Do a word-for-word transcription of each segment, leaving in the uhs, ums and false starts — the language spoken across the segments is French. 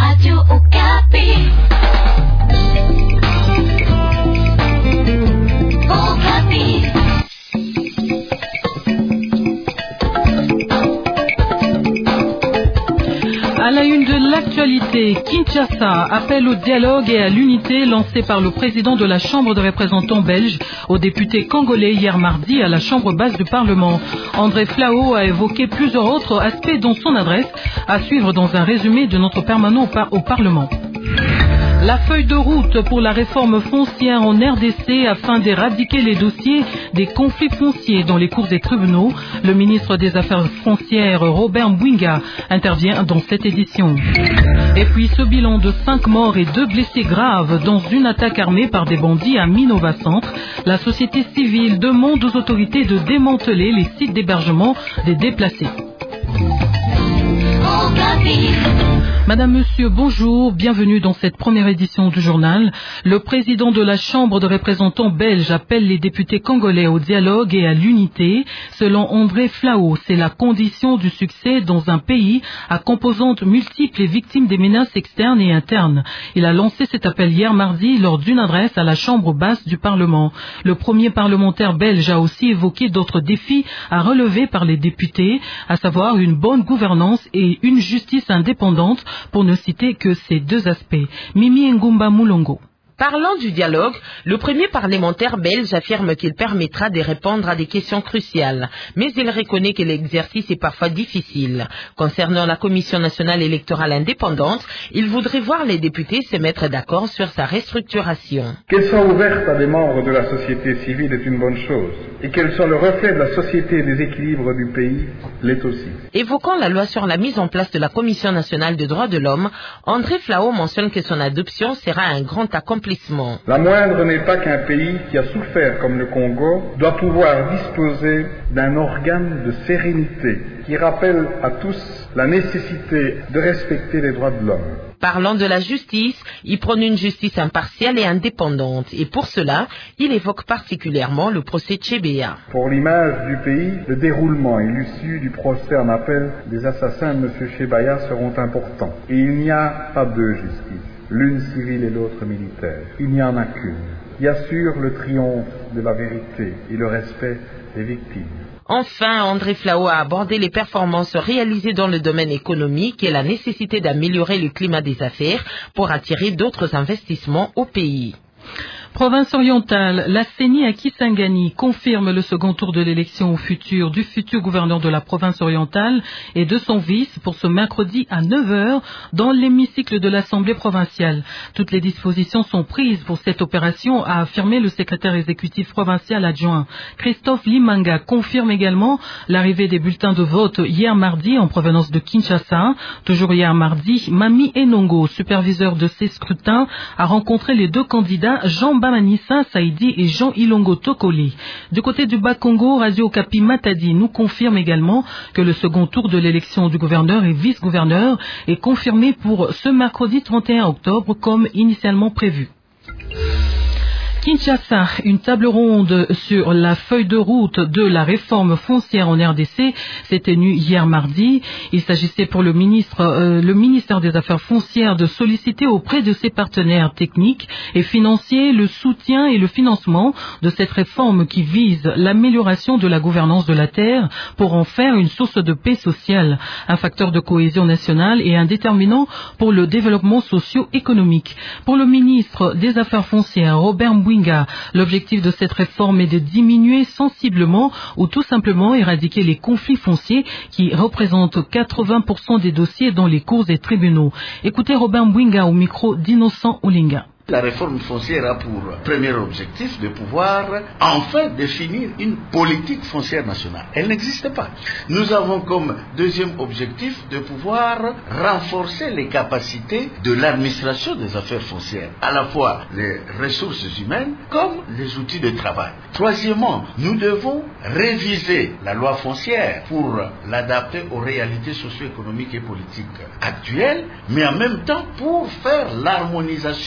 Radio Okapi. Okapi. À la une de l'actualité, Kinshasa appelle au dialogue et à l'unité lancé par le président de la Chambre de représentants belge aux députés congolais hier mardi à la Chambre basse du Parlement. André Flao a évoqué plusieurs autres aspects dans son adresse, à suivre dans un résumé de notre permanent au Parlement. La feuille de route pour la réforme foncière en R D C afin d'éradiquer les dossiers des conflits fonciers dans les cours des tribunaux. Le ministre des Affaires foncières, Robert Mbwinga, intervient dans cette édition. Et puis ce bilan de cinq morts et deux blessés graves dans une attaque armée par des bandits à Minova Centre. La société civile demande aux autorités de démanteler les sites d'hébergement des déplacés. Madame, Monsieur, bonjour, bienvenue dans cette première édition du journal. Le président de la Chambre de représentants belge appelle les députés congolais au dialogue et à l'unité. Selon André Flao, c'est la condition du succès dans un pays à composantes multiples et victimes des menaces externes et internes. Il a lancé cet appel hier mardi lors d'une adresse à la Chambre basse du Parlement. Le premier parlementaire belge a aussi évoqué d'autres défis à relever par les députés, à savoir une bonne gouvernance et une justice indépendante, pour ne citer que ces deux aspects. Mimi Ngumba Moulongo. Parlant du dialogue, le premier parlementaire belge affirme qu'il permettra de répondre à des questions cruciales, mais il reconnaît que l'exercice est parfois difficile. Concernant la Commission nationale électorale indépendante, il voudrait voir les députés se mettre d'accord sur sa restructuration. Qu'elle soit ouverte à des membres de la société civile est une bonne chose, et qu'elle soit le reflet de la société et des équilibres du pays l'est aussi. Évoquant la loi sur la mise en place de la Commission nationale des droits de l'homme, André Flao mentionne que son adoption sera un grand accomplissement. La moindre n'est pas qu'un pays qui a souffert comme le Congo doit pouvoir disposer d'un organe de sérénité qui rappelle à tous la nécessité de respecter les droits de l'homme. Parlant de la justice, il prône une justice impartiale et indépendante, et pour cela, il évoque particulièrement le procès Tchébéa. Pour l'image du pays, le déroulement et l'issue du procès en appel des assassins de M. Tchébéa seront importants. Et il n'y a pas deux justices, l'une civile et l'autre militaire. Il n'y en a qu'une, qui assure le triomphe de la vérité et le respect des victimes. Enfin, André Flao a abordé les performances réalisées dans le domaine économique et la nécessité d'améliorer le climat des affaires pour attirer d'autres investissements au pays. Province orientale, la C E N I à Kisangani confirme le second tour de l'élection au futur du futur gouverneur de la province orientale et de son vice pour ce mercredi à neuf heures dans l'hémicycle de l'Assemblée provinciale. Toutes les dispositions sont prises pour cette opération, a affirmé le secrétaire exécutif provincial adjoint. Christophe Limanga confirme également l'arrivée des bulletins de vote hier mardi en provenance de Kinshasa. Toujours hier mardi, Mami Enongo, superviseur de ces scrutins, a rencontré les deux candidats Jean Bamanissa Saïdi et Jean Ilongo Tokoli. Du côté du Bas-Congo, Radio Okapi Matadi nous confirme également que le second tour de l'élection du gouverneur et vice-gouverneur est confirmé pour ce mercredi trente et un octobre comme initialement prévu. Kinshasa, une table ronde sur la feuille de route de la réforme foncière en R D C s'est tenue hier mardi. Il s'agissait pour le ministre, euh, le ministère des Affaires foncières de solliciter auprès de ses partenaires techniques et financiers le soutien et le financement de cette réforme qui vise l'amélioration de la gouvernance de la terre pour en faire une source de paix sociale, un facteur de cohésion nationale et un déterminant pour le développement socio-économique. Pour le ministre des Affaires foncières, Robert Mbwinga, l'objectif de cette réforme est de diminuer sensiblement ou tout simplement éradiquer les conflits fonciers qui représentent quatre-vingts pour cent des dossiers dans les cours des tribunaux. Écoutez Robert Mbwinga au micro d'Innocent Olinga. La réforme foncière a pour premier objectif de pouvoir enfin définir une politique foncière nationale. Elle n'existe pas. Nous avons comme deuxième objectif de pouvoir renforcer les capacités de l'administration des affaires foncières, à la fois les ressources humaines comme les outils de travail. Troisièmement, nous devons réviser la loi foncière pour l'adapter aux réalités socio-économiques et politiques actuelles, mais en même temps pour faire l'harmonisation à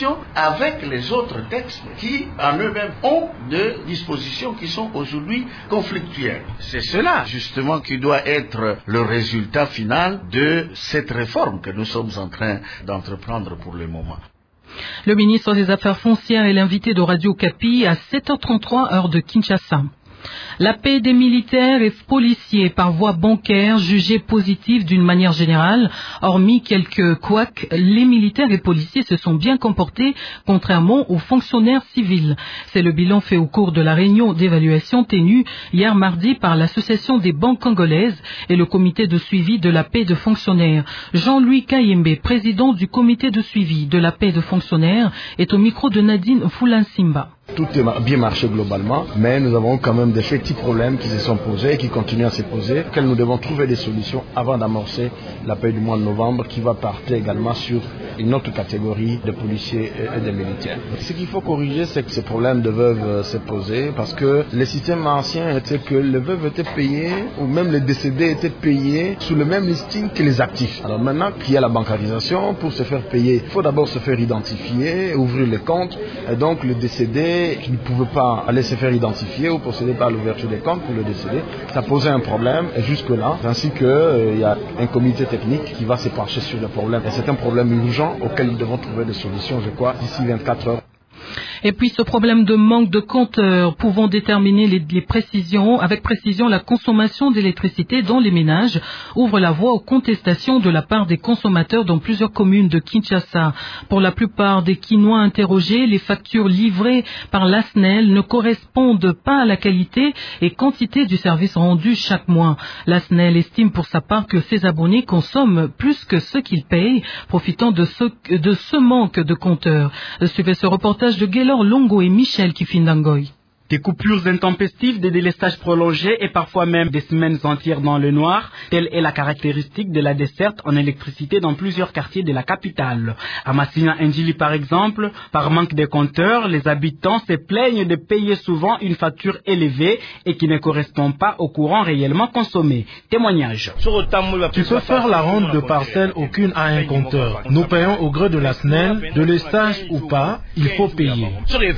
avec les autres textes qui, en eux-mêmes, ont des dispositions qui sont aujourd'hui conflictuelles. C'est cela, justement, qui doit être le résultat final de cette réforme que nous sommes en train d'entreprendre pour le moment. Le ministre des Affaires foncières est l'invité de Radio Okapi à sept heures trente-trois, heure de Kinshasa. La paix des militaires et policiers par voie bancaire jugée positive d'une manière générale. Hormis quelques couacs, les militaires et policiers se sont bien comportés, contrairement aux fonctionnaires civils. C'est le bilan fait au cours de la réunion d'évaluation tenue hier mardi par l'Association des banques congolaises et le comité de suivi de la paix de fonctionnaires. Jean-Louis Kayembe, président du comité de suivi de la paix de fonctionnaires, est au micro de Nadine Fulansimba. Tout est bien marché globalement, mais nous avons quand même des petits problèmes qui se sont posés et qui continuent à se poser, auxquels nous devons trouver des solutions avant d'amorcer la paix du mois de novembre, qui va porter également sur une autre catégorie de policiers et de militaires. Ce qu'il faut corriger, c'est que ces problèmes de veuves se posaient, parce que le système ancien était que les veuves étaient payés, ou même les décédés étaient payés sous le même listing que les actifs. Alors maintenant qu'il y a la bancarisation, pour se faire payer, il faut d'abord se faire identifier, ouvrir les comptes, et donc le décédé qui ne pouvait pas aller se faire identifier ou procéder par l'ouverture des comptes pour le décédé, ça posait un problème et jusque-là, ainsi qu'il euh, y a un comité technique qui va se pencher sur le problème. Et c'est un problème urgent auquel nous devons trouver des solutions, je crois, d'ici vingt-quatre heures. Et puis ce problème de manque de compteurs pouvant déterminer les, les précisions, avec précision la consommation d'électricité dans les ménages ouvre la voie aux contestations de la part des consommateurs dans plusieurs communes de Kinshasa. Pour la plupart des Kinois interrogés, les factures livrées par l'A S N E L ne correspondent pas à la qualité et quantité du service rendu chaque mois. L'A S N E L estime pour sa part que ses abonnés consomment plus que ce qu'ils payent, profitant de ce, de ce manque de compteurs. Suivez ce reportage de Gaylor Longo et Michel Kifindangoy. Des coupures intempestives, des délestages prolongés et parfois même des semaines entières dans le noir, telle est la caractéristique de la desserte en électricité dans plusieurs quartiers de la capitale. À Massina Ndjili par exemple, par manque de compteurs, les habitants se plaignent de payer souvent une facture élevée et qui ne correspond pas au courant réellement consommé. Témoignage. Tu peux faire la ronde de parcelles, aucune a un compteur. Nous payons au gré de la S N E L, de l'estage ou pas, il faut payer.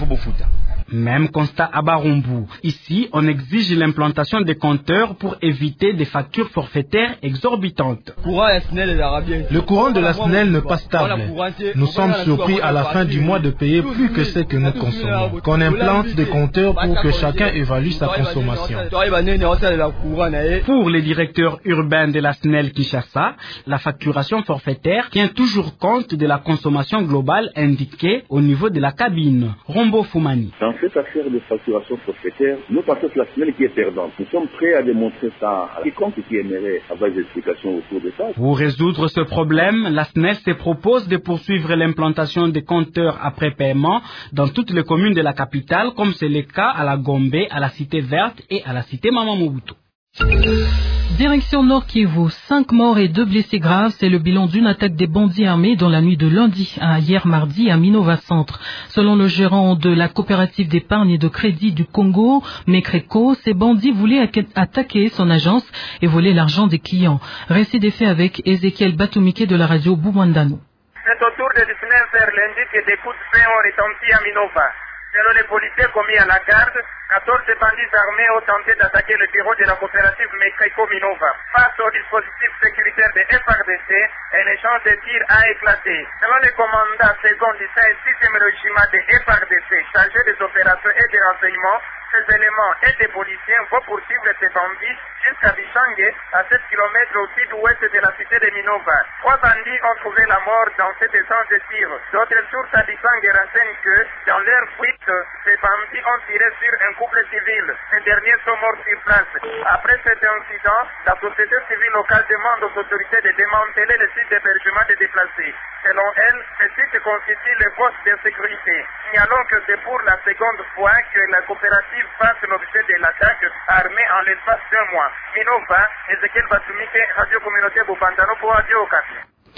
Même constat à Barumbu. Ici, on exige l'implantation des compteurs pour éviter des factures forfaitaires exorbitantes. Le courant de la S N E L n'est pas stable. Nous sommes surpris à la fin du mois de payer plus que ce que nous consommons. Qu'on implante des compteurs pour que chacun évalue sa consommation. Pour les directeurs urbains de la S N E L Kinshasa, la facturation forfaitaire tient toujours compte de la consommation globale indiquée au niveau de la cabine. Rombo Fumani. Dans cette affaire de facturation forfaitaire, nous pensons que la S N E L qui est perdante. Nous sommes prêts à démontrer ça à quiconque qui aimerait avoir des explications autour de ça. Pour résoudre ce problème, la S N E L se propose de poursuivre l'implantation des compteurs après paiement dans toutes les communes de la capitale, comme c'est le cas à la Gombe, à la Cité Verte et à la Cité Mama Mobutu. Direction Nord Kivu, cinq morts et deux blessés graves, c'est le bilan d'une attaque des bandits armés dans la nuit de lundi à hier mardi à Minova Centre. Selon le gérant de la coopérative d'épargne et de crédit du Congo, Mekreko, ces bandits voulaient attaquer son agence et voler l'argent des clients. Récit des faits avec Ezekiel Batumike de la radio Boumandano. C'est autour de dix-neuf heures lundi que des coups de feu ont retenti à Minova. Selon les policiers commis à la garde, quatorze bandits armés ont tenté d'attaquer le bureau de la coopérative Mekreko Minova. Face au dispositif sécuritaire de F R D C, un échange de tirs a éclaté. Selon le commandant second du sixième régiment de F R D C, chargé des opérations et des renseignements, ces éléments et des policiers vont poursuivre ces bandits jusqu'à Bichangue, à sept kilomètres au sud-ouest de la cité de Minova. Trois bandits ont trouvé la mort dans cet échange de tirs. D'autres sources à Bichangue renseignent que, dans leur fuite, ces bandits ont tiré sur un couple civil. Ces derniers sont morts sur place. Après cet incident, la société civile locale demande aux autorités de démanteler le site d'hébergement des déplacés. Selon elle, ce site constitue le poste de sécurité. Signalons que c'est pour la seconde fois que la coopérative fasse l'objet de l'attaque armée en l'espace d'un mois. Minova, Ezekiel Batumike, Radio Communauté Bobandano pour Radio Okapi.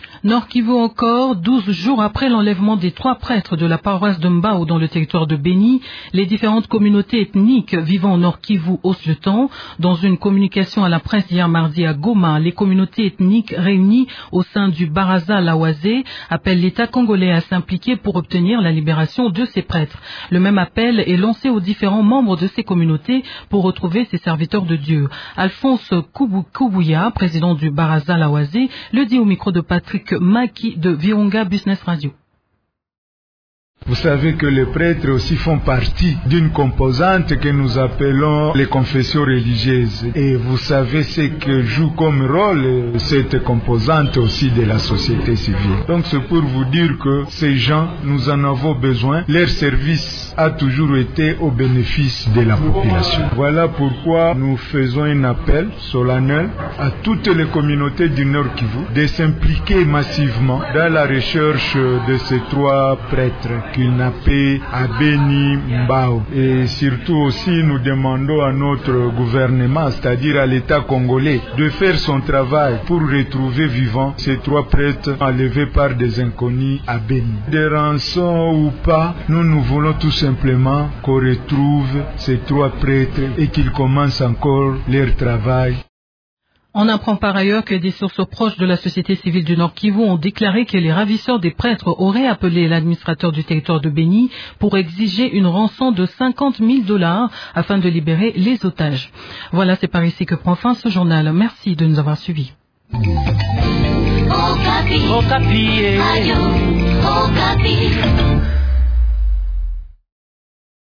Nord Kivu encore, douze jours après l'enlèvement des trois prêtres de la paroisse de Mbao dans le territoire de Béni, les différentes communautés ethniques vivant au Nord Kivu haussent le temps. Dans une communication à la presse hier mardi à Goma, les communautés ethniques réunies au sein du Baraza Lawazé appellent l'État congolais à s'impliquer pour obtenir la libération de ces prêtres. Le même appel est lancé aux différents membres de ces communautés pour retrouver ces serviteurs de Dieu. Alphonse Koubouya, président du Baraza Lawazé, le dit au micro de Patrick Maki de Virunga Business Radio. Vous savez que les prêtres aussi font partie d'une composante que nous appelons les confessions religieuses. Et vous savez ce que joue comme rôle cette composante aussi de la société civile. Donc c'est pour vous dire que ces gens, nous en avons besoin. Leur service a toujours été au bénéfice de la population. Voilà pourquoi nous faisons un appel solennel à toutes les communautés du Nord Kivu de s'impliquer massivement dans la recherche de ces trois prêtres. Kidnappés à Béni, Mbao. Et surtout aussi, nous demandons à notre gouvernement, c'est-à-dire à l'État congolais, de faire son travail pour retrouver vivants ces trois prêtres enlevés par des inconnus à Béni. Des rançons ou pas, nous nous voulons tout simplement qu'on retrouve ces trois prêtres et qu'ils commencent encore leur travail. On apprend par ailleurs que des sources proches de la société civile du Nord Kivu ont déclaré que les ravisseurs des prêtres auraient appelé l'administrateur du territoire de Béni pour exiger une rançon de cinquante mille dollars afin de libérer les otages. Voilà, c'est par ici que prend fin ce journal. Merci de nous avoir suivis. Okapi. Okapi. Radio Okapi.